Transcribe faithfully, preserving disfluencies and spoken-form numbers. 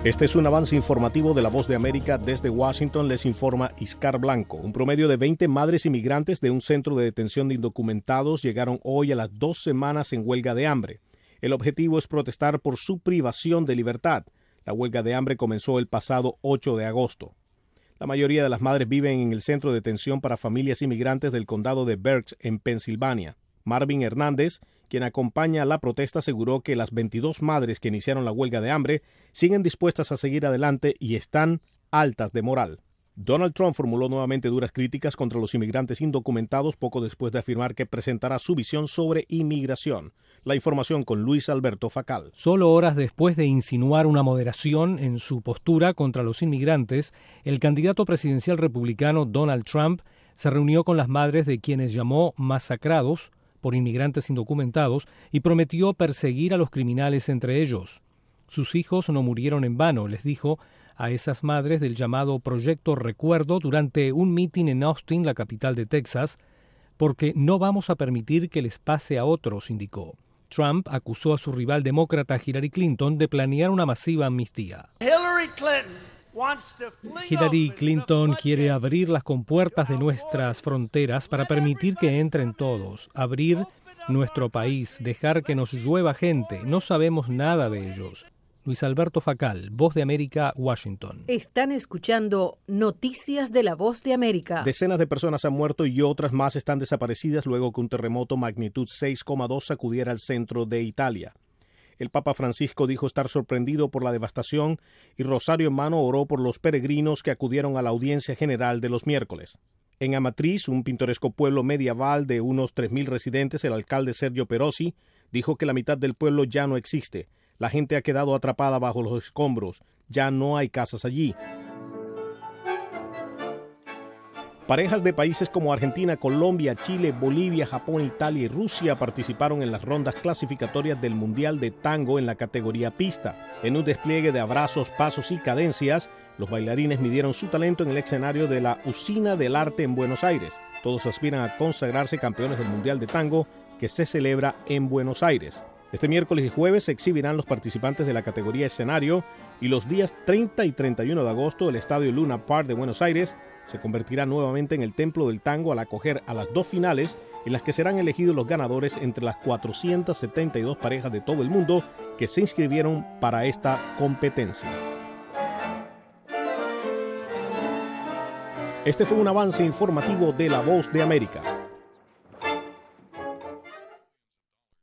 Este es un avance informativo de La Voz de América. Desde Washington les informa Iscar Blanco. Un promedio de veinte madres inmigrantes de un centro de detención de indocumentados llegaron hoy a las dos semanas en huelga de hambre. El objetivo es protestar por su privación de libertad. La huelga de hambre comenzó el pasado ocho de agosto. La mayoría de las madres viven en el centro de detención para familias inmigrantes del condado de Berks, en Pensilvania. Marvin Hernández, quien acompaña la protesta, aseguró que las veintidós madres que iniciaron la huelga de hambre siguen dispuestas a seguir adelante y están altas de moral. Donald Trump formuló nuevamente duras críticas contra los inmigrantes indocumentados poco después de afirmar que presentará su visión sobre inmigración. La información con Luis Alberto Facal. Solo horas después de insinuar una moderación en su postura contra los inmigrantes, el candidato presidencial republicano Donald Trump se reunió con las madres de quienes llamó masacrados por inmigrantes indocumentados y prometió perseguir a los criminales entre ellos. Sus hijos no murieron en vano, les dijo a esas madres del llamado Proyecto Recuerdo durante un mitin en Austin, la capital de Texas, porque no vamos a permitir que les pase a otros, indicó. Trump acusó a su rival demócrata Hillary Clinton de planear una masiva amnistía. Hillary Clinton Hillary Clinton quiere abrir las compuertas de nuestras fronteras para permitir que entren todos, abrir nuestro país, dejar que nos llueva gente. No sabemos nada de ellos. Luis Alberto Facal, Voz de América, Washington. Están escuchando Noticias de la Voz de América. Decenas de personas han muerto y otras más están desaparecidas luego que un terremoto magnitud seis coma dos sacudiera el centro de Italia. El Papa Francisco dijo estar sorprendido por la devastación y rosario en mano oró por los peregrinos que acudieron a la audiencia general de los miércoles. En Amatriz, un pintoresco pueblo medieval de unos tres mil residentes, el alcalde Sergio Perosi dijo que la mitad del pueblo ya no existe. La gente ha quedado atrapada bajo los escombros. Ya no hay casas allí. Parejas de países como Argentina, Colombia, Chile, Bolivia, Japón, Italia y Rusia participaron en las rondas clasificatorias del Mundial de Tango en la categoría pista. En un despliegue de abrazos, pasos y cadencias, los bailarines midieron su talento en el escenario de la Usina del Arte en Buenos Aires. Todos aspiran a consagrarse campeones del Mundial de Tango que se celebra en Buenos Aires. Este miércoles y jueves se exhibirán los participantes de la categoría escenario y los días treinta y treinta y uno de agosto el Estadio Luna Park de Buenos Aires se convertirá nuevamente en el templo del tango al acoger a las dos finales en las que serán elegidos los ganadores entre las cuatrocientas setenta y dos parejas de todo el mundo que se inscribieron para esta competencia. Este fue un avance informativo de La Voz de América.